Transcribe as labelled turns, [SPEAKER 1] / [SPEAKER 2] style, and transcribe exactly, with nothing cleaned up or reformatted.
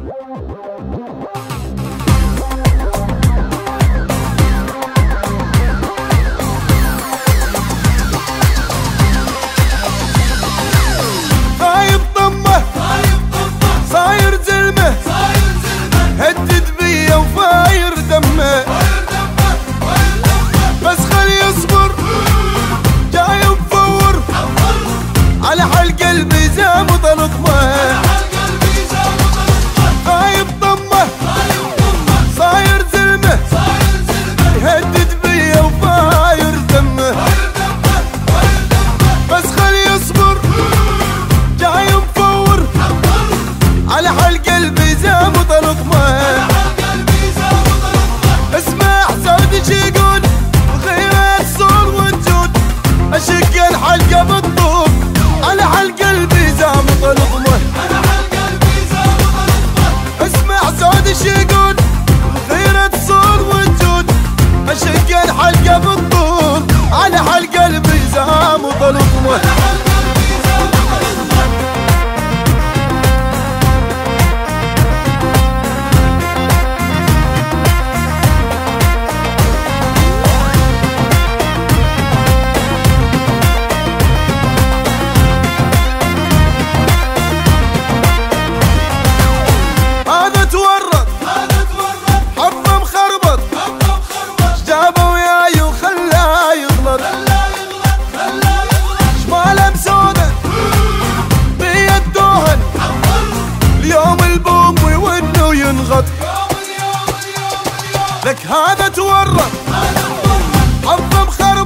[SPEAKER 1] غايب طمه صاير زلمه هدد بيا وفاير دمه بس خلي يصبر جاي مفور على حل قلبي زام وطلقمه غايب طمه صاير زلمه يهدد بيا وفاير دمه بس خلي يصبر جاي مفور على حل قلبي زام وطلقمه اسمع سعودي شي يقول غيرت صور وجود اشق الحلقه بالطوب على حل قلبي زام وطلقمه اسمع سعودي شي يقول غيرت صور وجود اشق الحلقه بالطول على حل قلبي زام وطلقمه لك هذا تورط حظ مخرب